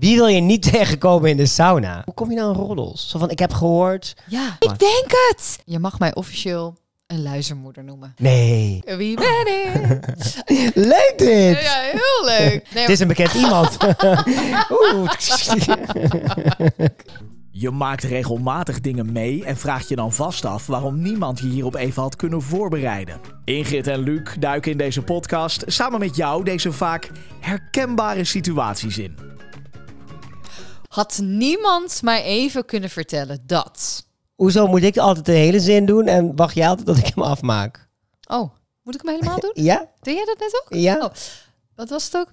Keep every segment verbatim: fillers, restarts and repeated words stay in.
Wie wil je niet tegenkomen in de sauna? Hoe kom je nou aan roddels? Zo van, ik heb gehoord... Ja, maar... ik denk het! Je mag mij officieel een luistermoeder noemen. Nee. Wie ben ik? Leuk dit! Ja, heel leuk. Nee, Het is een bekend iemand. Oeh. Je maakt regelmatig dingen mee en vraagt je dan vast af waarom niemand je hierop even had kunnen voorbereiden. Ingrid en Luc duiken in deze podcast samen met jou deze vaak herkenbare situaties in. Had niemand mij even kunnen vertellen dat... Hoezo moet ik altijd de hele zin doen en wacht jij altijd dat ik hem afmaak? Oh, moet ik hem helemaal doen? Ja? Deed jij dat net ook? Ja? Oh, wat was het ook?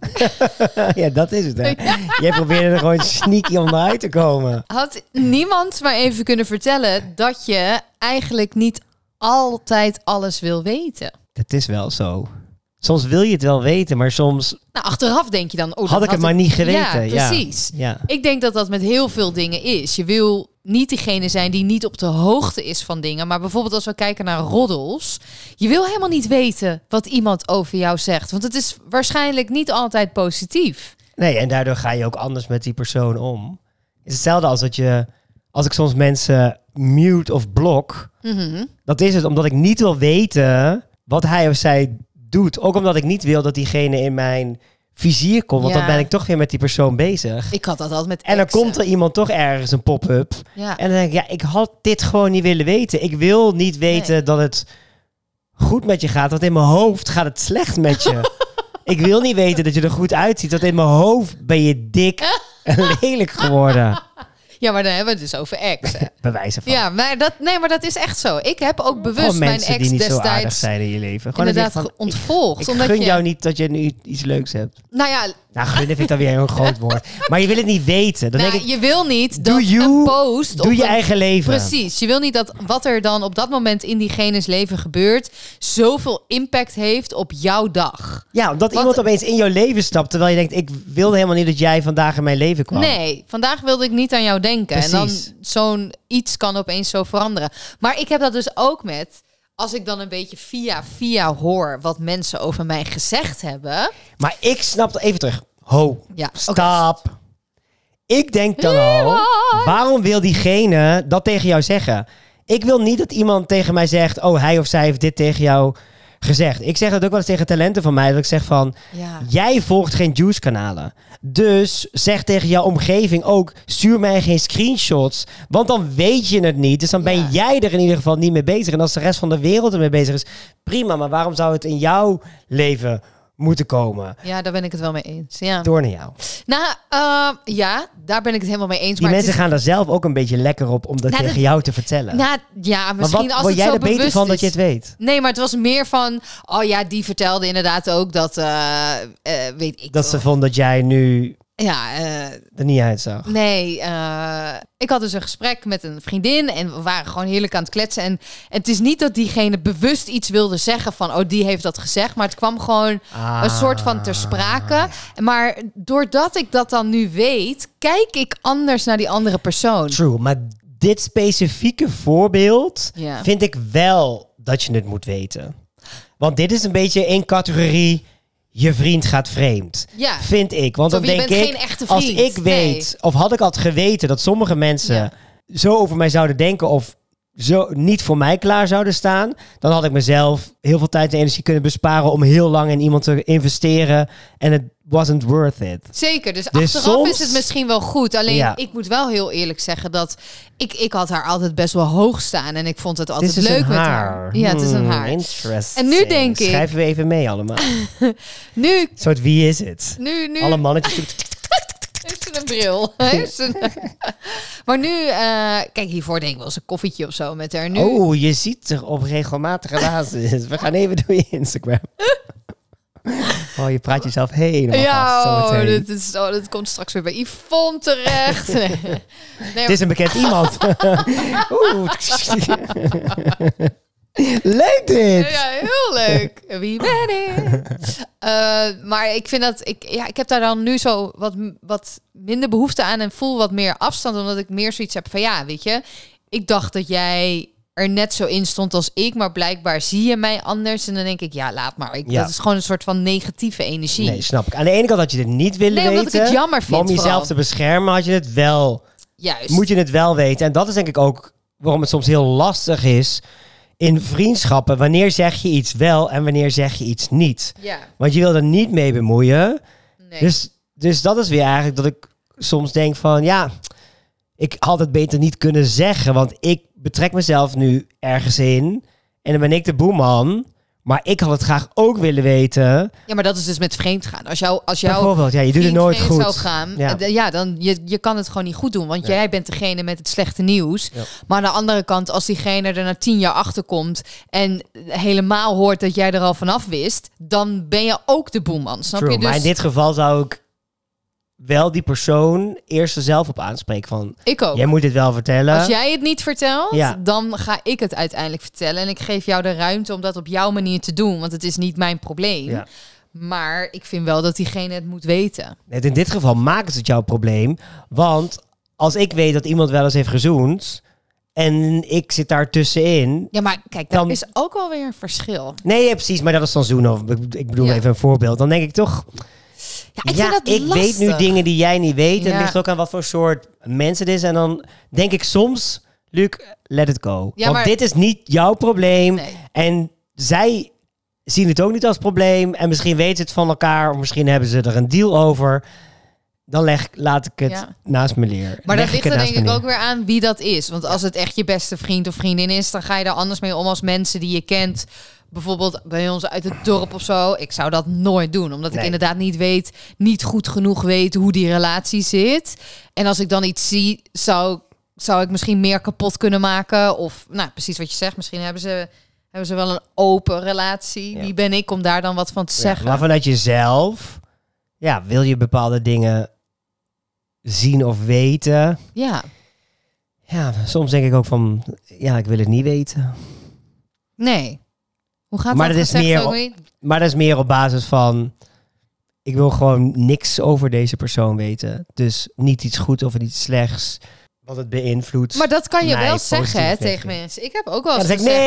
Ja, dat is het hè. Jij probeerde er gewoon sneaky onderuit te komen. Had niemand maar even kunnen vertellen dat je eigenlijk niet altijd alles wil weten? Het is wel zo. Soms wil je het wel weten, maar soms Nou, achteraf denk je dan... Oh, had dat ik het maar niet geweten. Ja, precies. Ja. Ja. Ik denk dat dat met heel veel dingen is. Je wil niet diegene zijn die niet op de hoogte is van dingen. Maar bijvoorbeeld als we kijken naar roddels. Je wil helemaal niet weten wat iemand over jou zegt. Want het is waarschijnlijk niet altijd positief. Nee, en daardoor ga je ook anders met die persoon om. Het is hetzelfde als dat je... Als ik soms mensen mute of blok... Mm-hmm. Dat is het omdat ik niet wil weten wat hij of zij doet. Ook omdat ik niet wil dat diegene in mijn vizier komt. Want Ja. dan ben ik toch weer met die persoon bezig. Ik had dat altijd met En dan exen. komt er iemand toch ergens een pop-up. Ja. En dan denk ik, ja, ik had dit gewoon niet willen weten. Ik wil niet weten Nee. dat het goed met je gaat. Want in mijn hoofd gaat het slecht met je. Ik wil niet weten dat je er goed uitziet. Want in mijn hoofd ben je dik en lelijk geworden. Ja, maar dan hebben we het dus over exen. Bij wijze van. Ja, maar dat, nee, maar dat is echt zo. Ik heb ook bewust Gewoon mijn mensen ex die niet zo aardig destijds zijn in je leven. Gewoon inderdaad dat je van, ontvolgd. Ik, omdat ik gun je, jou niet dat je nu iets leuks hebt. Nou ja, Nou, gunnen vind ik dan weer een groot woord. Maar je wil het niet weten. Dan nou, denk ik, je wil niet doe dat you, een post... doe of je een- eigen leven. Precies. Je wil niet dat wat er dan op dat moment in diegene's leven gebeurt... zoveel impact heeft op jouw dag. Ja, omdat Want- iemand opeens in jouw leven stapt. Terwijl je denkt, ik wilde helemaal niet dat jij vandaag in mijn leven kwam. Nee, vandaag wilde ik niet aan jou denken. En dan Precies. zo'n iets kan opeens zo veranderen. Maar ik heb dat dus ook met... Als ik dan een beetje via via hoor wat mensen over mij gezegd hebben... Maar ik snap het even terug. Ho, Ja, stop. Ik denk dan al, waarom wil diegene dat tegen jou zeggen? Ik wil niet dat iemand tegen mij zegt, oh, hij of zij heeft dit tegen jou gezegd. Ik zeg dat ook wel eens tegen talenten van mij, dat ik zeg van, Ja. jij volgt geen Juice-kanalen. Dus zeg tegen jouw omgeving ook, stuur mij geen screenshots, want dan weet je het niet. Dus dan ben Ja. jij er in ieder geval niet mee bezig. En als de rest van de wereld ermee bezig is, prima. Maar waarom zou het in jouw leven moeten komen? Ja, daar ben ik het wel mee eens. Ja, Door naar jou. nou, uh, ja daar ben ik het helemaal mee eens. Die maar mensen het is, gaan daar zelf ook een beetje lekker op om dat Nou, tegen dat- jou te vertellen. nou, ja, maar misschien wat als word het jij zo er beter bewust van is. dat je het weet? Nee, maar het was meer van... Oh ja, die vertelde inderdaad ook dat... uh, uh, weet ik Dat veel. ze vond dat jij nu Ja, uh, er niet uitzag. nee. Uh, ik had dus een gesprek met een vriendin... en we waren gewoon heerlijk aan het kletsen. En, en het is niet dat diegene bewust iets wilde zeggen van... oh, die heeft dat gezegd. Maar het kwam gewoon Ah. een soort van ter sprake. Maar doordat ik dat dan nu weet... kijk ik anders naar die andere persoon. True, maar dit specifieke voorbeeld Ja. vind ik wel dat je het moet weten. Want dit is een beetje één categorie... je vriend gaat vreemd. Ja. Vind ik. Want Zo, dan je denk bent ik, geen echte als vriend. ik weet... of had ik altijd geweten dat sommige mensen... Ja. zo over mij zouden denken... of zo niet voor mij klaar zouden staan... dan had ik mezelf heel veel tijd en energie kunnen besparen... om heel lang in iemand te investeren... en het wasn't worth it. Zeker, dus, Dus achteraf soms- is het misschien wel goed. Alleen, Ja. ik moet wel heel eerlijk zeggen dat... Ik, ik had haar altijd best wel hoog staan. En ik vond het altijd Dit is leuk een met haar. haar. Ja, het is een Hmm, haar. Interesting. En nu denk ik- Schrijven we even mee allemaal. Nu, Een soort wie is het? nu, nu Alle mannetjes... heeft ze een bril. Heeft ze een- maar nu, eh, kijk, hiervoor denk ik wel eens een koffietje of zo met haar. Nu, Oh, je ziet er op regelmatige basis. We gaan even door je Instagram. Oh, je praat jezelf helemaal ja, vast. oh, zometeen. dit, is, oh, dit komt straks weer bij Yvonne terecht. Nee, nee, Het is een bekend iemand. Oeh. Leuk dit! Ja, heel leuk. Wie ben ik? Uh, maar ik vind dat... Ik, ja, ik heb daar dan nu zo wat, wat minder behoefte aan... en voel wat meer afstand... omdat ik meer zoiets heb van... ja, weet je... ik dacht dat jij er net zo in stond als ik, maar blijkbaar zie je mij anders. En dan denk ik, ja, laat maar. Ik, Ja. Dat is gewoon een soort van negatieve energie. Nee, snap ik. Aan de ene kant had je het niet willen Nee, omdat weten. ik het jammer vind Maar om jezelf vooral. te beschermen had je het wel... Juist. Moet je het wel weten. En dat is denk ik ook waarom het soms heel lastig is in vriendschappen. Wanneer zeg je iets wel en wanneer zeg je iets niet? Ja, Want je wil er niet mee bemoeien. nee. Dus, dus dat is weer eigenlijk dat ik soms denk van... Ja, ik had het beter niet kunnen zeggen. Want ik betrek mezelf nu ergens in. En dan ben ik de boeman. Maar ik had het graag ook willen weten. Ja, maar dat is dus met vreemd gaan. Als, jou, als jouw Bijvoorbeeld, ja, je doet het vriend nooit vreemd goed. zou gaan, Ja. ja, ja dan je, je kan het gewoon niet goed doen. Want Nee. jij bent degene met het slechte nieuws. Ja. Maar aan de andere kant, als diegene er na tien jaar achter komt en helemaal hoort dat jij er al vanaf wist, dan ben je ook de boeman. Snap True, je? Dus maar in dit geval zou ik wel die persoon eerst er zelf op aanspreken van... ik ook. Jij moet dit wel vertellen. Als jij het niet vertelt, Ja. dan ga ik het uiteindelijk vertellen. En ik geef jou de ruimte om dat op jouw manier te doen. Want het is niet mijn probleem. Ja. Maar ik vind wel dat diegene het moet weten. Net in dit geval maakt het jouw probleem. Want als ik weet dat iemand wel eens heeft gezoend... en ik zit daar tussenin... Ja, maar kijk, daar Dan- is ook wel weer een verschil. Nee, ja, precies, maar dat is dan zoenen. Of, ik- ik bedoel Ja. even een voorbeeld. Dan denk ik toch... Ja, ik ja, vind dat ik weet nu lastig. dingen die jij niet weet. En Ja. het ligt ook aan wat voor soort mensen het is. En dan denk ik soms... Luc, let it go. Ja, Want maar- dit is niet jouw probleem. Nee. En zij zien het ook niet als probleem. En misschien weten ze het van elkaar. Of misschien hebben ze er een deal over. Dan leg, laat ik het Ja. naast me leer. Maar Leg dat ligt het er naast denk me ik neer. ook weer aan wie dat is. Want als het echt je beste vriend of vriendin is, dan ga je er anders mee om als mensen die je kent. Bijvoorbeeld bij ons uit het dorp of zo. Ik zou dat nooit doen. Omdat ik Nee. inderdaad niet weet, niet goed genoeg weet hoe die relatie zit. En als ik dan iets zie, zou, zou ik misschien meer kapot kunnen maken. Of, nou, precies wat je zegt. Misschien hebben ze, hebben ze wel een open relatie. Ja. Wie ben ik om daar dan wat van te Ja, zeggen? maar vanuit jezelf... Ja, wil je bepaalde dingen zien of weten? Ja. Ja, soms denk ik ook van... Ja, ik wil het niet weten. Nee. Hoe gaat Maar dat dat is gezegd meer ook op- weer? Maar dat is meer op basis van... Ik wil gewoon niks over deze persoon weten. Dus niet iets goed of iets slechts. Wat het beïnvloedt. Maar dat kan je mij wel positief zeggen hè, of tegen negatief. mensen. Ik heb ook wel Ja, eens dan zeg ik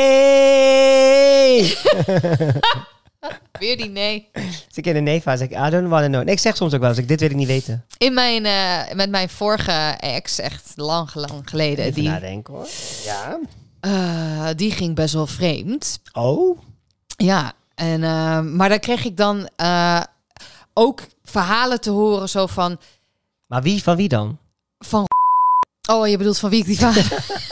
gezegd... nee! Weer die nee. Als ik in een nee-fase zeg ik, I don't wanna know. Nee, ik zeg soms ook wel eens, ik, dit wil ik niet weten. In mijn, eh, met mijn vorige ex, echt lang, lang geleden, Even die, nadenken hoor. Ja. eh, die ging best wel vreemd. Oh? Ja, en, eh, maar dan kreeg ik dan eh, ook verhalen te horen zo van... Maar wie, van wie dan? van oh, je bedoelt van wie ik die verhalen...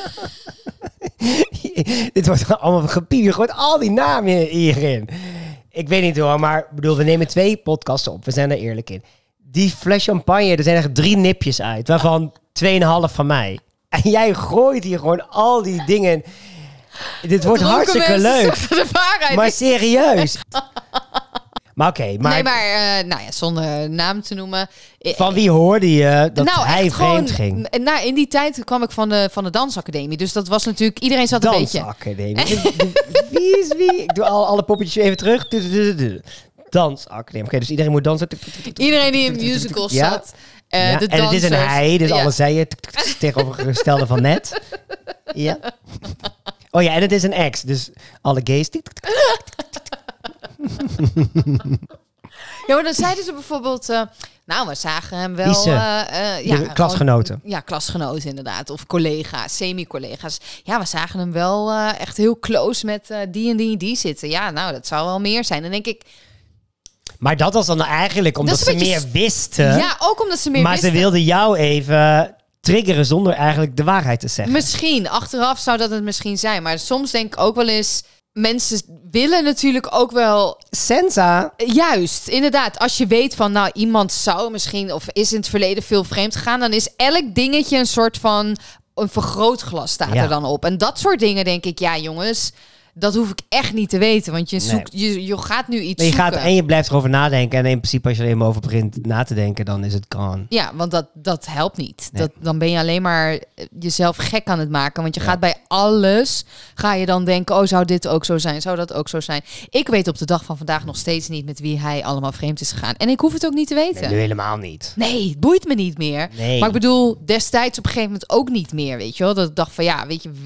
Dit wordt allemaal gepiep. Je gooit al die namen hierin. Ik weet niet hoor, maar ik bedoel, we nemen twee podcasts op. We zijn er eerlijk in. Die fles champagne, er zijn er drie nipjes uit. Waarvan tweeënhalf van mij. En jij gooit hier gewoon al die dingen. Dit wordt Dronken hartstikke mensen leuk. zeggen de waarheid. Maar serieus. Maar oké, maar, Nee, maar eh, nou ja, zonder naam te noemen. eh, van wie hoorde je dat nou, hij echt vreemd gewoon, ging? Nou, in die tijd kwam ik van de, van de dansacademie. Dus dat was natuurlijk... Iedereen zat een beetje... Dansacademie. Wie is wie? Ik doe al, alle poppetjes even terug. Dansacademie. Oké, dus iedereen moet dansen. Iedereen die in musicals Ja. zat. eh, Ja, de en het is een dansers. hij, dus Ja. alle zeiden tegenovergestelde van net. Ja. Oh ja, en het is een ex, dus alle gays. Ja, maar dan zeiden ze bijvoorbeeld... eh, nou, we zagen hem wel... Wie ze? eh, eh, ja, De klasgenoten. gewoon- ja, klasgenoten inderdaad. Of collega's, semi-collega's. Ja, we zagen hem wel eh, echt heel close met eh, die en die en die zitten. Ja, nou, dat zou wel meer zijn. Dan denk ik... Maar dat was dan eigenlijk omdat Dat is ze een beetje meer wisten. Ja, ook omdat ze meer maar wisten. ze wilden jou even triggeren zonder eigenlijk de waarheid te zeggen. Misschien, achteraf zou dat het misschien zijn. Maar soms denk ik ook wel eens... Mensen willen natuurlijk ook wel... Sensa. Juist, inderdaad. Als je weet van... Nou, iemand zou misschien... Of is in het verleden veel vreemd gegaan... Dan is elk dingetje een soort van... Een vergrootglas staat Ja. er dan op. En dat soort dingen denk ik... Ja, jongens... Dat hoef ik echt niet te weten. Want je, Nee. zoekt, je, je gaat nu iets Nee, je gaat zoeken. en je blijft erover nadenken. En in principe als je er eenmaal over begint na te denken, dan is het gone. Ja, want dat, dat helpt niet. Nee. Dat, dan ben je alleen maar jezelf gek aan het maken. Want je gaat bij alles, ga je dan denken... oh, zou dit ook zo zijn? Zou dat ook zo zijn? Ik weet op de dag van vandaag nog steeds niet... met wie hij allemaal vreemd is gegaan. En ik hoef het ook niet te weten. Nee, nu helemaal niet. Nee, het boeit me niet meer. Nee. Maar ik bedoel, destijds op een gegeven moment ook niet meer, weet je wel? Dat ik dacht van, ja, weet je... w-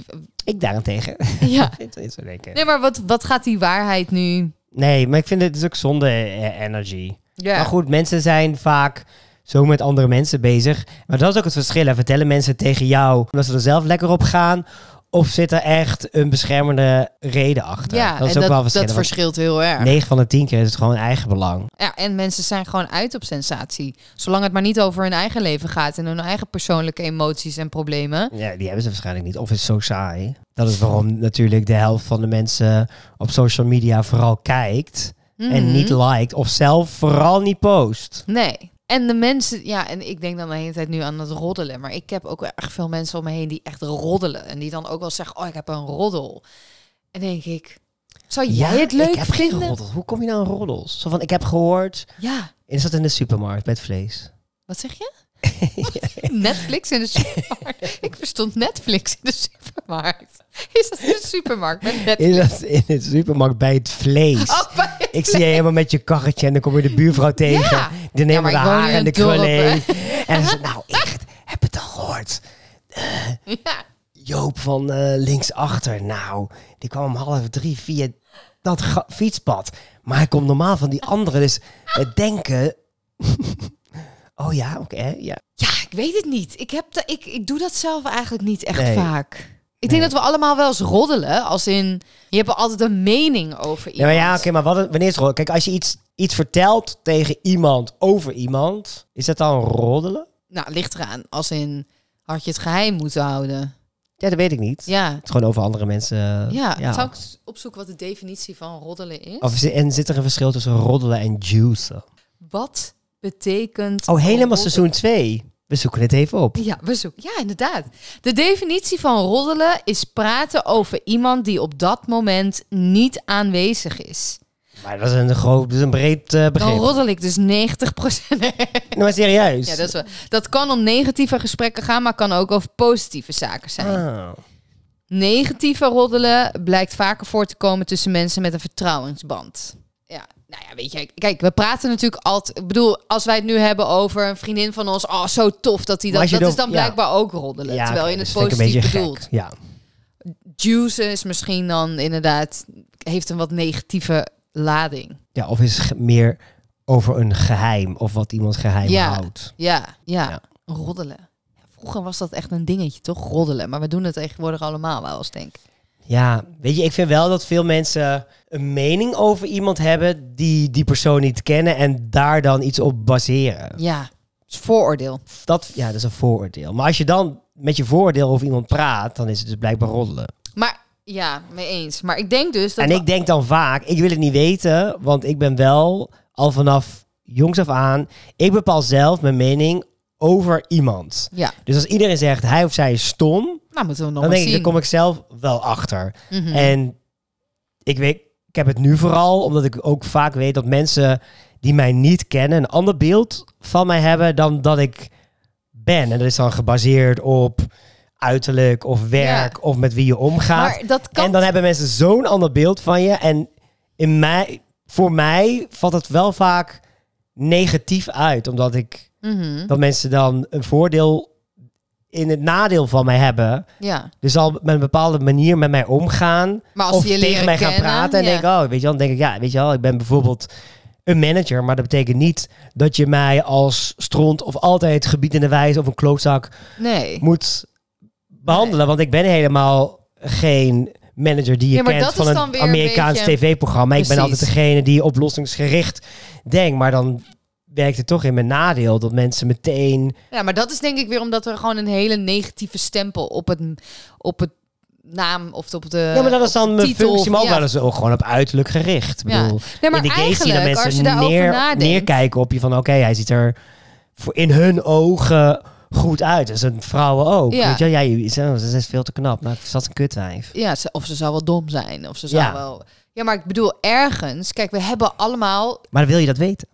Ik daarentegen. Ja. Ik vind het niet zo denken. Nee, maar wat, wat gaat die waarheid nu... Nee, maar ik vind het dus ook zonde eh, energy. Ja. Maar goed, mensen zijn vaak zo met andere mensen bezig. Maar dat is ook het verschil. Hè. Vertellen mensen tegen jou omdat ze er zelf lekker op gaan... of zit er echt een beschermende reden achter? Ja, dat is en ook dat, wel verschil. dat verschilt heel erg. negen van de tien keer is het gewoon eigen belang. Ja, en mensen zijn gewoon uit op sensatie. Zolang het maar niet over hun eigen leven gaat... en hun eigen persoonlijke emoties en problemen. Ja, die hebben ze waarschijnlijk niet. Of is het zo saai. Dat is waarom natuurlijk de helft van de mensen op social media vooral kijkt... Mhm. en niet liked of zelf vooral niet post. Nee. En de mensen, ja, en ik denk dan de hele tijd nu aan het roddelen. Maar ik heb ook wel erg veel mensen om me heen die echt roddelen. En die dan ook wel zeggen, oh, ik heb een roddel. En denk ik, zou jij het leuk ik heb vinden? geen roddels. Hoe kom je nou aan roddels? Zo van, ik heb gehoord... Ja. Is dat in de supermarkt met vlees? Wat zeg je? Netflix in de supermarkt. Ik verstond Netflix in de supermarkt. Is dat in de supermarkt met Netflix? Is dat in de supermarkt bij het vlees? Oh, bij het Ik zie je helemaal met je karretje en dan kom je de buurvrouw tegen. Ja. Die neemt Ja, maar de ik woon haar in en de een dorp, krulling. En dan zegt nou echt, heb het al gehoord? Ja. Joop van uh, linksachter, nou, die kwam om half drie via dat ga- fietspad. Maar hij komt normaal van die andere, dus het denken... oh ja, oké, okay, ja. Ja, ik weet het niet. Ik, heb de, ik, ik doe dat zelf eigenlijk niet echt Nee. vaak. Ik Nee. denk dat we allemaal wel eens roddelen. Als in, je hebt altijd een mening over Ja, iemand. maar ja, oké, maar wat, wanneer is het roddelen? Kijk, als je iets, iets vertelt tegen iemand over iemand, is dat dan roddelen? Nou, ligt eraan. Als in, had je het geheim moeten houden? Ja, dat weet ik niet. Ja. Het is gewoon over andere mensen. Ja, ja. zou ik eens opzoeken wat de definitie van roddelen is? Of, zi- en zit er een verschil tussen roddelen en juicen? Wat betekent... Oh, helemaal roddelen? seizoen twee. We zoeken het even op. Ja, we zoeken. Ja, inderdaad. De definitie van roddelen is praten over iemand die op dat moment niet aanwezig is. Maar dat is een, groot, dat is een breed uh, begrip. Dan roddel ik dus negentig procent. Nou, maar serieus. Ja, dat, is wel, dat kan om negatieve gesprekken gaan, maar kan ook over positieve zaken zijn. Ah. Negatieve roddelen blijkt vaker voor te komen tussen mensen met een vertrouwensband. Ja, nou ja, weet je, kijk, we praten natuurlijk altijd... Ik bedoel, als wij het nu hebben over een vriendin van ons... Oh, zo tof dat hij Maar dat... als je Dat is dan- dan ja. blijkbaar ook roddelen. Ja, terwijl oké, je het dus vind ik een positief beetje bedoelt. gek. Ja. Juice is misschien dan inderdaad... Heeft een wat negatieve lading. ja, of is het ge- meer over een geheim of wat iemand geheim Ja. houdt. Ja, ja, Ja. roddelen. Vroeger was dat echt een dingetje, toch? Roddelen. Maar we doen het tegenwoordig allemaal wel eens, denk ik. Ja, weet je, ik vind wel dat veel mensen een mening over iemand hebben die die persoon niet kennen en daar dan iets op baseren. Ja, het is vooroordeel. Dat, ja, dat is een vooroordeel. Maar als je dan met je vooroordeel over iemand praat, dan is het dus blijkbaar roddelen. Maar ja, mee eens. Maar ik denk dus dat... En we- ik denk dan vaak, ik wil het niet weten, want ik ben wel al vanaf jongs af aan, ik bepaal zelf mijn mening over iemand. Ja, Dus als iedereen zegt hij of zij is stom, nou moeten we nog dan maar denk ik, zien. dan kom ik zelf wel achter. Mhm. En ik weet, ik heb het nu vooral omdat ik ook vaak weet dat mensen die mij niet kennen een ander beeld van mij hebben dan dat ik ben. En dat is dan gebaseerd op uiterlijk of werk Ja. of met wie je omgaat. Maar dat kan... En dan hebben mensen zo'n ander beeld van je. En in mij, voor mij valt het wel vaak negatief uit, omdat ik Mhm. dat mensen dan een voordeel in het nadeel van mij hebben. Ja, Dus al met een bepaalde manier met mij omgaan. maar als Of ze je tegen leren mij gaan kennen, praten. En ja. denk ik, oh, weet je wel, dan denk ik, ja, weet je wel, ik ben bijvoorbeeld een manager. Maar dat betekent niet dat je mij als stront of altijd gebiedende wijze of een klootzak Nee. moet behandelen. Want ik ben helemaal geen manager die je Ja, maar kent dat van is een dan weer een Amerikaans beetje- tv-programma. Ik ben Precies. altijd degene die oplossingsgericht denkt. Maar dan werkt het toch in mijn nadeel dat mensen meteen... Ja, maar dat is denk ik weer omdat er gewoon een hele negatieve stempel op het, op het naam of op de ja, maar dat is dan op de mijn titel. functie, maar ook Ja. wel eens ook gewoon op uiterlijk gericht. Ik Ja. bedoel, Nee, maar in de gay zie je eigenlijk, dat als je mensen daarover neer, nadenkt... neerkijken op je van... Oké, hij ziet er voor in hun ogen goed uit. Dus een vrouwen ook. Ja. Weet je, wel? ja, je- ze is veel te knap. Nou, ze zat een kutwijf. Ja, ze- of ze zou wel dom zijn. Of ze zou Ja. wel... Ja, maar ik bedoel, ergens... Kijk, we hebben allemaal... Maar wil je dat weten?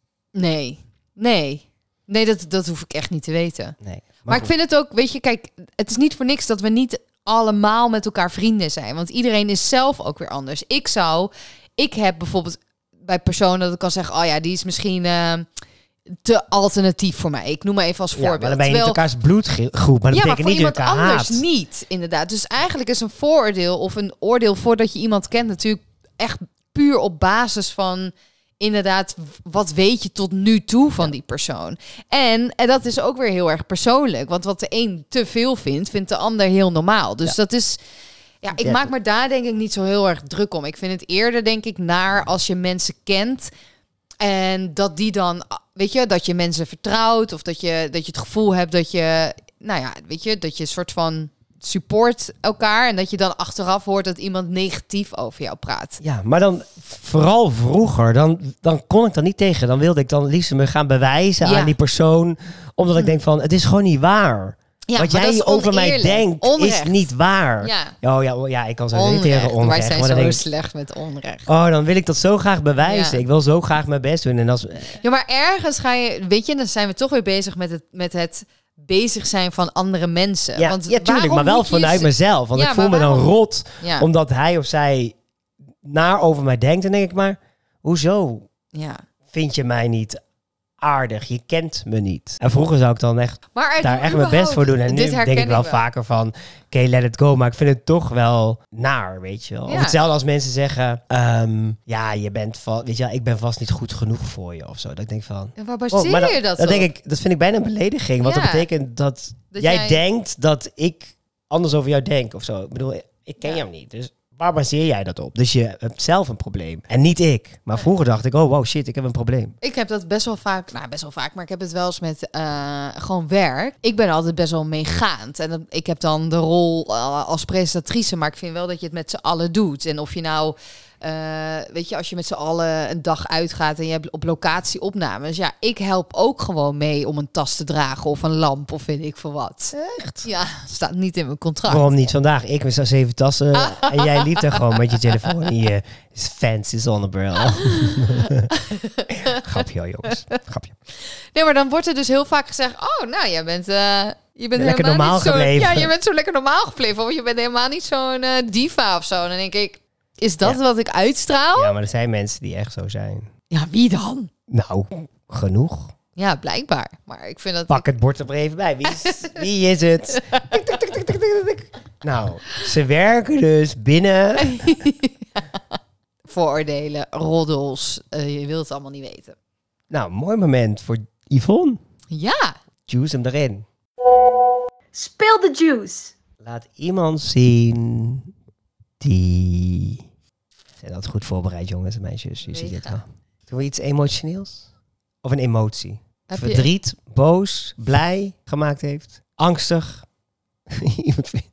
Nee. Nee. Nee, dat, dat hoef ik echt niet te weten. Nee. Maar, ik vind het ook... Weet je, kijk... Het is niet voor niks dat we niet allemaal met elkaar vrienden zijn. Want iedereen is zelf ook weer anders. Ik zou... Ik heb bijvoorbeeld bij personen dat ik kan zeggen... Oh ja, die is misschien... eh, te alternatief voor mij. Ik noem maar even als voorbeeld. Ja, maar dan ben je Terwijl, niet elkaars bloedgroep. Maar dat ja, maar betekent voor niet dat iemand je elkaar anders haat. niet, inderdaad. Dus eigenlijk is een vooroordeel of een oordeel voordat je iemand kent natuurlijk echt puur op basis van inderdaad, wat weet je tot nu toe van die persoon? En, en dat is ook weer heel erg persoonlijk. Want wat de een te veel vindt, vindt de ander heel normaal. Dus Ja. dat is... Ja, ik Ja. maak me daar denk ik niet zo heel erg druk om. Ik vind het eerder denk ik naar als je mensen kent en dat die dan, weet je, dat je mensen vertrouwt of dat je, dat je het gevoel hebt dat je, nou ja, weet je, dat je een soort van support elkaar en dat je dan achteraf hoort dat iemand negatief over jou praat. Ja, maar dan vooral vroeger, dan, dan kon ik dan niet tegen. Dan wilde ik dan liefst me gaan bewijzen Ja. aan die persoon. Omdat ik denk van, het is gewoon niet waar. Ja, Wat maar dat jij is over mij oneerlijk. denkt, Onrecht. is niet waar. Ja, Oh ja, oh, ja ik kan zo irriteren onrecht. onrecht. Wij zijn maar dan zo denk ik, slecht met onrecht. oh, dan wil ik dat zo graag bewijzen. Ja. Ik wil zo graag mijn best doen. En als, Ja, maar ergens ga je, weet je, dan zijn we toch weer bezig met het, met het bezig zijn van andere mensen. ja, Want ja, tuurlijk, waarom maar wel moet je vanuit je- mezelf. Want Ja, ik voel me maar dan waarom? rot, Ja, omdat hij of zij naar over mij denkt. En denk ik maar, hoezo ja. vind je mij niet aardig? Je kent me niet. En vroeger zou ik dan echt Maar daar echt mijn best voor doen. En nu dit denk herken ik wel vaker van, oké, okay, let it go. Maar ik vind het toch wel naar, weet je wel. Ja. Of hetzelfde als mensen zeggen, ehm, ja, je bent va- weet je wel, ik ben vast niet goed genoeg voor je of zo. Dat ik denk van, En waar oh, baseer maar je dat dat op? denk ik, dat vind ik bijna een belediging. Want Ja. dat betekent dat, Dat jij, jij- denkt dat ik anders over jou denk of zo. Ik bedoel, ik ken Ja. jou niet. Dus waar baseer jij dat op? Dus je hebt zelf een probleem. En niet ik. Maar vroeger dacht ik, oh wow, shit, ik heb een probleem. Ik heb dat best wel vaak, nou best wel vaak, maar ik heb het wel eens met eh, gewoon werk. Ik ben altijd best wel meegaand. En dan, ik heb dan de rol eh, als presentatrice, maar ik vind wel dat je het met z'n allen doet. En of je nou, eh, weet je, als je met z'n allen een dag uitgaat en je hebt op locatie opnames. Ja, ik help ook gewoon mee om een tas te dragen of een lamp of weet ik veel wat. Echt? Ja, staat niet in mijn contract. Waarom niet vandaag? Ik met zo'n zeven tassen en jij liep er gewoon met je telefoon in je fancy zonnebril. Grapje hoor, jongens. Grapje. Nee, maar dan wordt er dus heel vaak gezegd, oh, nou, jij bent, eh, je bent Lekker helemaal normaal niet zo, gebleven. ja, je bent zo lekker normaal gebleven, of je bent helemaal niet zo'n eh, diva of zo. En dan denk ik, is dat Ja. wat ik uitstraal? Ja. Ja, maar er zijn mensen die echt zo zijn. Wie dan? Nou, genoeg. Ja, blijkbaar. Maar ik vind dat... Pak het bord er maar even bij. Wie is, wie is het? Tik, tik, tik, tik, tik, tik, tik. Nou, ze werken dus binnen... Vooroordelen, roddels, eh, je wilt het allemaal niet weten. Nou, mooi moment voor Yvonne. Ja, Juice hem erin. Spill the juice. Laat iemand zien die... Zijn dat goed voorbereid, jongens en meisjes? Je ziet het Mega. wel. Doen we iets emotioneels? Of een emotie? heb je... Verdriet, boos, blij gemaakt heeft. Angstig. Iemand vindt-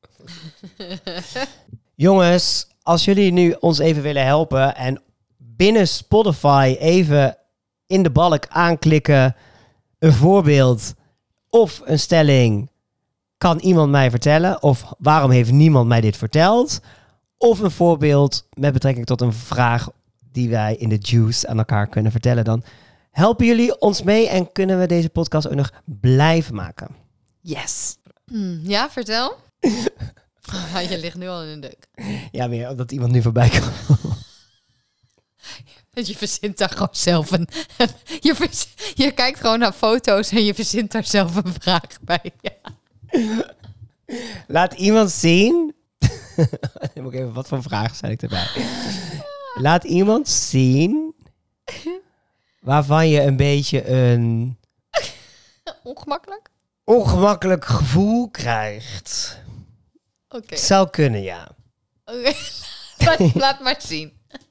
Jongens, als jullie nu ons even willen helpen en binnen Spotify even in de balk aanklikken, een voorbeeld of een stelling, kan iemand mij vertellen? Of waarom heeft niemand mij dit verteld? Of een voorbeeld met betrekking tot een vraag die wij in de juice aan elkaar kunnen vertellen. Dan helpen jullie ons mee en kunnen we deze podcast ook nog blijven maken. Yes. Hm, ja, vertel. Ah, je ligt nu al in een deuk. Ja, meer omdat iemand nu voorbij komt. Je verzint daar gewoon zelf een... Je, vers, je kijkt gewoon naar foto's en je verzint daar zelf een vraag bij. Ja. Laat iemand zien. Dan moet ik even, wat voor vragen zijn ik erbij? Laat iemand zien waarvan je een beetje een Ongemakkelijk? ongemakkelijk gevoel krijgt. Oké. Het zou kunnen, ja. Oké. laat, laat maar zien.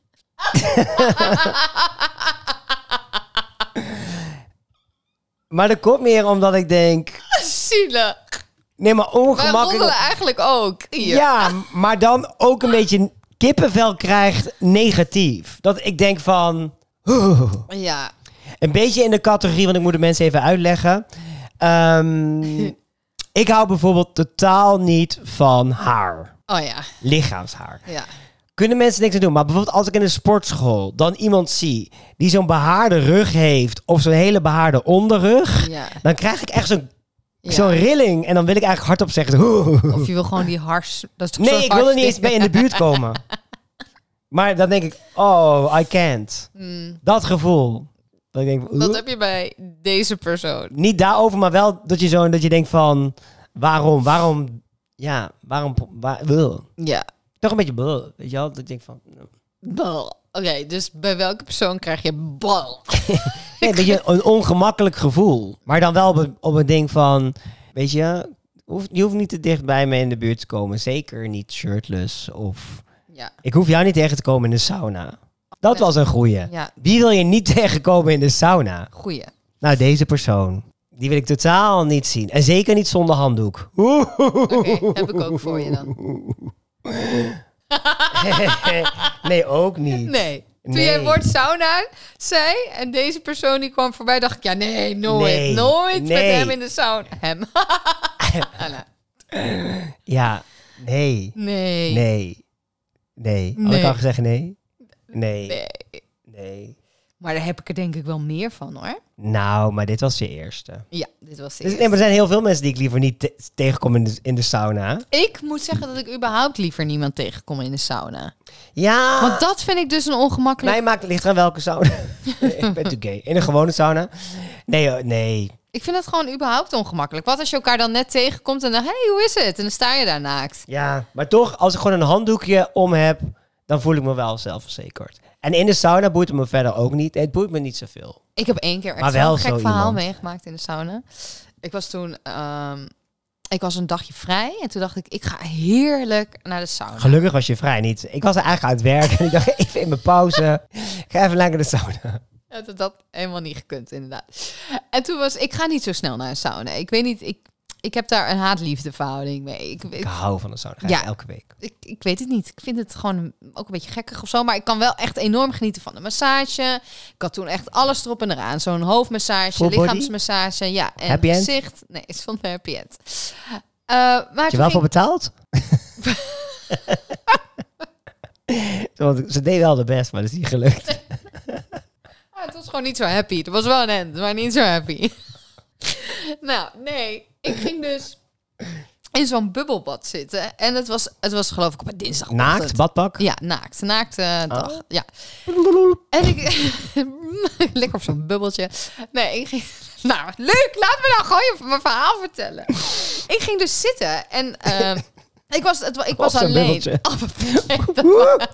Maar dat komt meer omdat ik denk... Zielig. Nee, maar Wij ongemakkelijk... roddelen eigenlijk ook. Hier. Ja, maar dan ook een beetje kippenvel krijgt negatief. Dat ik denk van... Ja. Een beetje in de categorie, want ik moet de mensen even uitleggen. Ehm, ik hou bijvoorbeeld totaal niet van haar. Oh ja. Lichaamshaar. Ja. Kunnen mensen niks aan doen. Maar bijvoorbeeld als ik in een sportschool dan iemand zie die zo'n behaarde rug heeft of zo'n hele behaarde onderrug, Ja. dan krijg ik echt zo'n Ja. zo'n rilling. En dan wil ik eigenlijk hardop zeggen... Of je wil gewoon die hars... Dat is toch Nee, zo'n ik wil er niet eens harsding? bij in de buurt komen. Maar dan denk ik, oh, I can't. Hmm. Dat gevoel. Dat ik denk, Dat heb je bij deze persoon. niet daarover, maar wel dat je zo dat je denkt van waarom, waarom, ja, waarom, waar, wil. Ja. Toch een beetje, bleh, weet je wel? Dat ik denk van, Bal. Oké, dus bij welke persoon krijg je bal? nee, een beetje een ongemakkelijk gevoel, maar dan wel op een, op een ding van, weet je, hoeft, je hoeft niet te dicht bij me in de buurt te komen, zeker niet shirtless of, Ja. ik hoef jou niet tegen te komen in de sauna. Dat was een goeie. Ja, Wie wil je niet tegenkomen in de sauna? goeie. Nou, deze persoon. Die wil ik totaal niet zien. En zeker niet zonder handdoek. Oké, heb ik ook voor je dan. Nee, ook niet. Nee. Toen Nee. jij het woord sauna zei en deze persoon die kwam voorbij, dacht ik, ja, nee, nooit. Nee. Nooit met Nee. hem in de sauna. Hem. Anna. Ja, nee. Nee. Nee. Nee. Had Nee. ik al gezegd nee? Nee. Nee. Nee. Maar daar heb ik er denk ik wel meer van, hoor. Nou, maar dit was je eerste. Ja, dit was het. Dus, nee, maar er zijn heel veel mensen die ik liever niet te- tegenkom in de, in de sauna. Ik moet zeggen dat ik überhaupt liever niemand tegenkom in de sauna. Ja. Want dat vind ik dus een ongemakkelijk... Mij maakt het licht aan welke sauna. Ik ben te gay. In een gewone sauna? Nee, hoor, nee. Ik vind het gewoon überhaupt ongemakkelijk. Wat als je elkaar dan net tegenkomt en dan... Hé, hey, hoe is het? En dan sta je daar naakt. Ja, maar toch, als ik gewoon een handdoekje om heb, dan voel ik me wel zelfverzekerd. En in de sauna boeit het me verder ook niet. Het boeit me niet zoveel. Ik heb één keer echt Maar wel zo'n gek zo verhaal iemand. meegemaakt in de sauna. Ik was toen... ehm, ik was een dagje vrij. En toen dacht ik, ik ga heerlijk naar de sauna. Gelukkig was je vrij niet. Ik was eigenlijk aan het werk en ik dacht even in mijn pauze. Ik ga even lekker de sauna. Ja, dat had helemaal niet gekund, inderdaad. En toen was... Ik ga niet zo snel naar een sauna. Ik weet niet... Ik, ik heb daar een haat-liefde verhouding mee. Ik, Ik ik, hou van de sauna. Ga Ja. ik elke week. ik, ik weet het niet. Ik vind het gewoon ook een beetje gekkig of zo. Maar ik kan wel echt enorm genieten van de massage. Ik had toen echt alles erop en eraan. Zo'n hoofdmassage, Full body? lichaamsmassage. Ja, en Happy end? gezicht. Nee, het is van de happy end. Uh, maar Heb je toen wel ging- voor betaald? Want ze deed wel de best, maar dat is niet gelukt. Ah, het was gewoon niet zo happy. Het was wel een end, maar niet zo happy. Nou, nee. Ik ging dus in zo'n bubbelbad zitten. En het was, het was geloof ik op een dinsdagochtend. Naakt, badpak? Ja, naakt. Naakt eh, dag. Oh. Ja. En ik... Lekker op zo'n bubbeltje. Nee, ik ging... Nou, leuk. Laat me nou gewoon je- mijn verhaal vertellen. Ik ging dus zitten en... ehm, ik was, het, wa- ik was Op zo'n alleen. bubbeltje. Op een bubbeltje.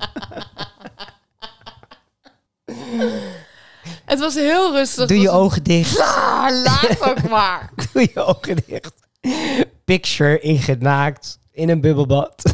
Het was heel rustig. Doe Het je was een- ogen dicht. Ah, laat ook maar. Doe je ogen dicht. Picture ingenaakt in een bubbelbad.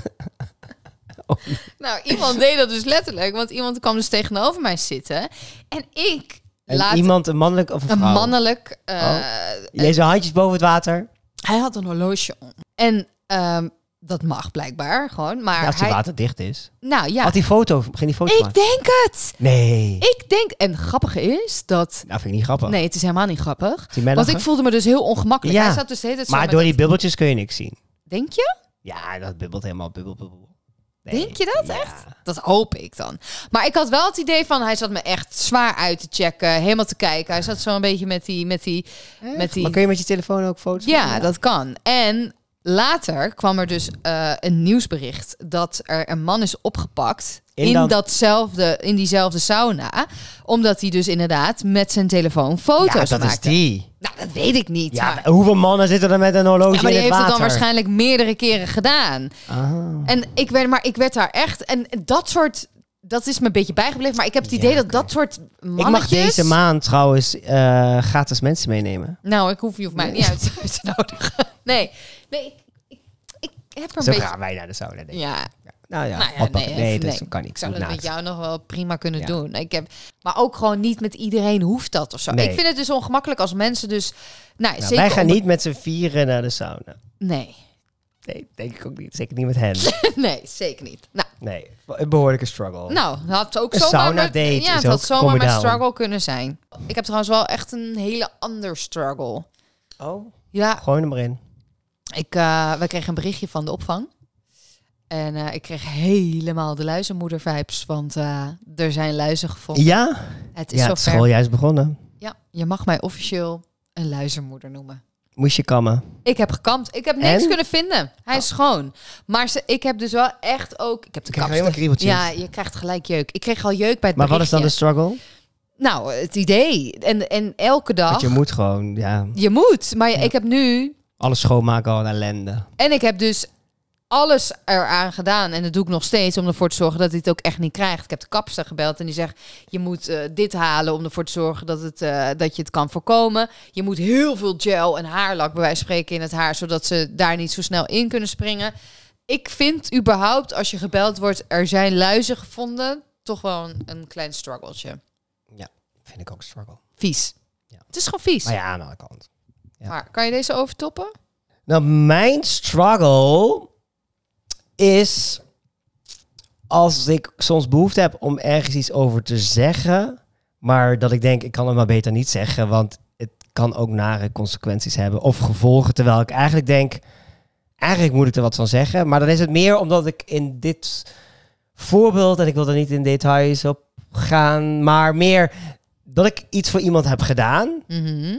Nou, iemand deed dat dus letterlijk. Want iemand kwam dus tegenover mij zitten. En ik En laat iemand, een mannelijk of een een vrouw? mannelijk... eh, Oh. Jij zo handjes boven het water. Hij had een horloge om. En ehm, dat mag blijkbaar gewoon. Maar Ja, als die hij... water dicht is. Nou ja, Had die foto, ging die foto ik maken? denk het. Nee. Ik denk... En het grappige is dat... Nou, vind ik niet grappig. Nee, het is helemaal niet grappig. Zie je mij Want lachen? ik voelde me dus heel ongemakkelijk. Ja. Hij zat dus de hele tijd zo Maar met door die dat- bubbeltjes kun je niks zien. Denk je? Ja, dat bubbelt helemaal bubbel, bubbel. Nee. Denk je dat Ja. echt? Dat hoop ik dan. Maar ik had wel het idee van... Hij zat me echt zwaar uit te checken. Helemaal te kijken. Hij zat zo een beetje met die... Met die, met die Maar kun je met je telefoon ook foto's Ja, maken? dat kan. En later kwam er dus eh, een nieuwsbericht dat er een man is opgepakt In in, dat- datzelfde, in diezelfde sauna, omdat hij dus inderdaad met zijn telefoon foto's Ja, dat is maakte. die. Nou, dat weet ik niet. Ja, maar, hoeveel mannen zitten er met een horloge ja, maar in die het heeft water? het dan waarschijnlijk meerdere keren gedaan. Ah. En ik werd, maar ik werd daar echt en dat soort. Dat is me een beetje bijgebleven, maar ik heb het Ja, idee dat oké. dat soort Ik mannetjes... mag deze maand trouwens eh, gratis mensen meenemen. Nou, ik hoef, je hoeft mij niet uit te nodigen. Nee, nee, ik, ik, ik heb er een Zo beetje... gaan wij naar de sauna, denk ik. Ja, Nou ja, nou ja, badpak. nee, nee, even- dat nee. kan niet. ik zou Goed dat met naakt. jou nog wel prima kunnen Ja. doen. Ik heb, maar ook gewoon niet met iedereen hoeft dat of zo. Nee. Ik vind het dus ongemakkelijk als mensen dus... Nou, Nou, zeker wij gaan om- niet met z'n vieren naar de sauna. Nee, Nee, denk ik ook niet. Zeker niet met hen. nee, zeker niet. Nou, Nee, een behoorlijke struggle. nou dat had ook Een zomaar... sauna mijn- date ja, is het had ook zomaar coming mijn down. struggle kunnen zijn. Ik heb trouwens wel echt een hele ander struggle. Oh, Ja, gooi hem erin. ik, eh wij kregen een berichtje van de opvang. En eh, ik kreeg helemaal de luizenmoeder-vibes, want eh, er zijn luizen gevonden. Ja? Het is Ja, het zover. schooljaar is begonnen. Ja, je mag mij officieel een luizenmoeder noemen. Moest je kammen. Ik heb gekamd. Ik heb niks En? kunnen vinden. Hij is schoon. Maar ze, ik heb dus wel echt ook... Ik heb de krijg kapster. helemaal kriebeltjes. Ja, je krijgt gelijk jeuk. Ik kreeg al jeuk bij het Maar wat is dan de berichtje. struggle? Nou, het idee. En, en elke dag... Want je moet gewoon, ja, Je moet. Maar Ja. ik heb nu... alles schoonmaken al een ellende. En ik heb dus alles eraan gedaan. En dat doe ik nog steeds om ervoor te zorgen dat hij het ook echt niet krijgt. Ik heb de kapster gebeld en die zegt... je moet uh, dit halen om ervoor te zorgen dat, het, uh, dat je het kan voorkomen. Je moet heel veel gel en haarlak bij wijze van spreken in het haar... zodat ze daar niet zo snel in kunnen springen. Ik vind überhaupt, als je gebeld wordt... er zijn luizen gevonden... toch wel een, een klein struggletje. Vind ik ook een struggle. Vies. Ja. Het is gewoon vies. Maar ja, aan de andere kant. Ja. Maar kan je deze overtoppen? Nou, mijn struggle is als ik soms behoefte heb om ergens iets over te zeggen, maar dat ik denk, ik kan het maar beter niet zeggen, want het kan ook nare consequenties hebben of gevolgen, terwijl ik eigenlijk denk, eigenlijk moet ik er wat van zeggen, maar dan is het meer omdat ik in dit voorbeeld, en ik wil er niet in details op gaan, maar meer dat ik iets voor iemand heb gedaan Mm-hmm.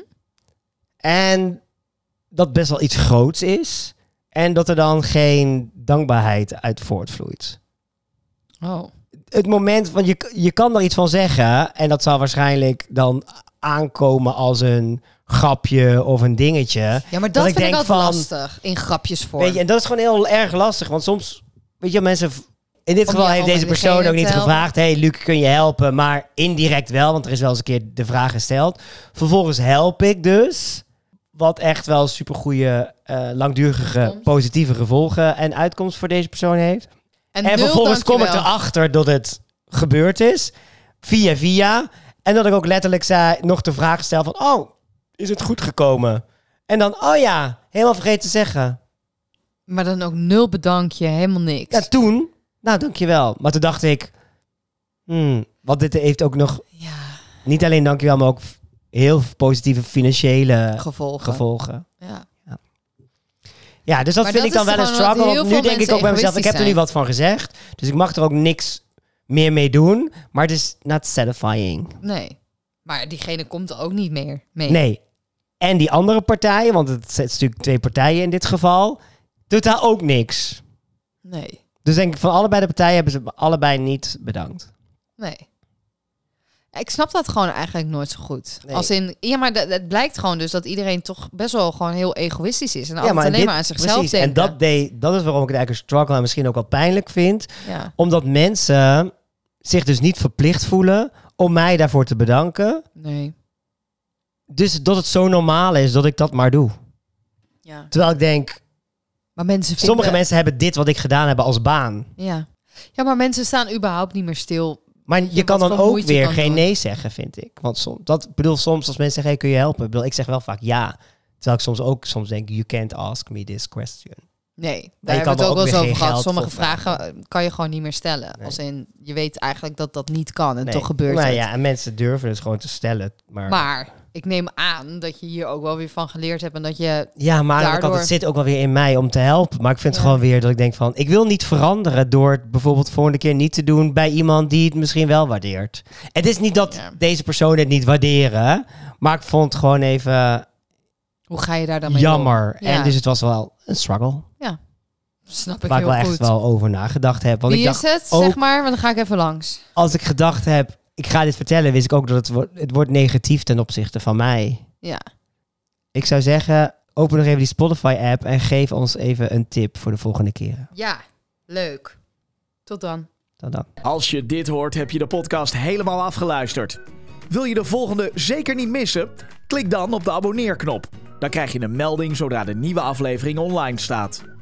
en dat best wel iets groots is. En dat er dan geen dankbaarheid uit voortvloeit. Oh. Het moment, want je, je kan er iets van zeggen. En dat zal waarschijnlijk dan aankomen als een grapje of een dingetje. Ja, maar dat, Dat ik vind ik denk altijd van- lastig. In grapjesvorm. Weet je, en dat is gewoon heel erg lastig. Want soms, weet je, mensen... In dit Om geval je- heeft om deze degene persoon ook niet te helpen. gevraagd... hey, Luc, kun je helpen? Maar indirect wel, want er is wel eens een keer de vraag gesteld. Vervolgens help ik dus... Wat echt wel supergoeie, uh, langdurige, Uitkomst. positieve gevolgen en uitkomst voor deze persoon heeft. En nul vervolgens kom ik dankjewel. erachter dat het gebeurd is. Via via. En dat ik ook letterlijk zei, nog de vraag stel van... Oh, is het goed gekomen? En dan, oh ja, helemaal vergeten te zeggen. Maar dan ook nul bedankje, helemaal niks. Ja, toen, nou dankjewel. Maar toen dacht ik... Hmm, want dit heeft ook nog Ja, niet alleen dankjewel... maar ook heel positieve financiële gevolgen. gevolgen. Ja. Ja, dus dat Maar vind dat ik dan is wel een gewoon wat struggle. heel Want nu veel denk ik mensen ook bij mezelf, ik heb er nu egoïstisch wat van gezegd. Dus ik mag er ook niks meer mee doen. Maar het is not satisfying. Nee. Maar diegene komt er ook niet meer mee. Nee. En die andere partijen, want het zijn natuurlijk twee partijen in dit geval, doet daar ook niks. Nee. Dus denk ik van allebei de partijen hebben ze me allebei niet bedankt. Nee. Ik snap dat gewoon eigenlijk nooit zo goed. Nee. Als in, ja, maar dat- het blijkt gewoon dus dat iedereen toch best wel gewoon heel egoïstisch is. En Ja, altijd maar alleen dit- maar aan zichzelf precies. denken. En dat, deed, dat is waarom ik het eigenlijk een struggle en misschien ook wel pijnlijk vind. Ja. Omdat mensen zich dus niet verplicht voelen om mij daarvoor te bedanken. Nee. Dus dat het zo normaal is dat ik dat maar doe. Ja. Terwijl ik denk, Maar mensen vinden... sommige mensen hebben dit wat ik gedaan heb als baan. Ja. Ja, maar mensen staan überhaupt niet meer stil. Maar je Ja, kan wat dan voor ook moeite weer kan geen doen. nee zeggen, vind ik. Want soms, dat ik bedoel soms als mensen zeggen, hey, kun je helpen? Ik bedoel, ik zeg wel vaak ja. Terwijl ik soms ook soms denk, you can't ask me this question. Nee, je daar hebben kan we het er ook wel ook eens weer over geen gehad. geld Sommige voor vragen eh, kan je gewoon niet meer stellen. Nee. Als in, je weet eigenlijk dat dat niet kan en Nee. toch gebeurt nou het. ja, en mensen durven het gewoon te stellen. Maar, Maar ik neem aan dat je hier ook wel weer van geleerd hebt en dat je... ja, maar aan de andere kant, daardoor- het zit ook wel weer in mij om te helpen. Maar ik vind het Ja. gewoon weer dat ik denk van, ik wil niet veranderen door het bijvoorbeeld volgende keer niet te doen bij iemand die het misschien wel waardeert. Het is niet dat Ja. deze personen het niet waarderen, maar ik vond het gewoon even Hoe ga je daar dan mee jammer. om? Ja. En dus het was wel een struggle. Snap ik Waar ik heel wel goed. echt wel over nagedacht heb. Want Wie ik dacht, is het? ook- Zeg maar, want dan ga ik even langs. als ik gedacht heb, ik ga dit vertellen, wist ik ook dat het wordt, het wordt negatief ten opzichte van mij. Ja. Ik zou zeggen, open nog even die Spotify-app en geef ons even een tip voor de volgende keren. Ja, leuk. Tot dan. Dan dan. Als je dit hoort, heb je de podcast helemaal afgeluisterd. Wil je de volgende zeker niet missen? Klik dan op de abonneerknop. Dan krijg je een melding zodra de nieuwe aflevering online staat.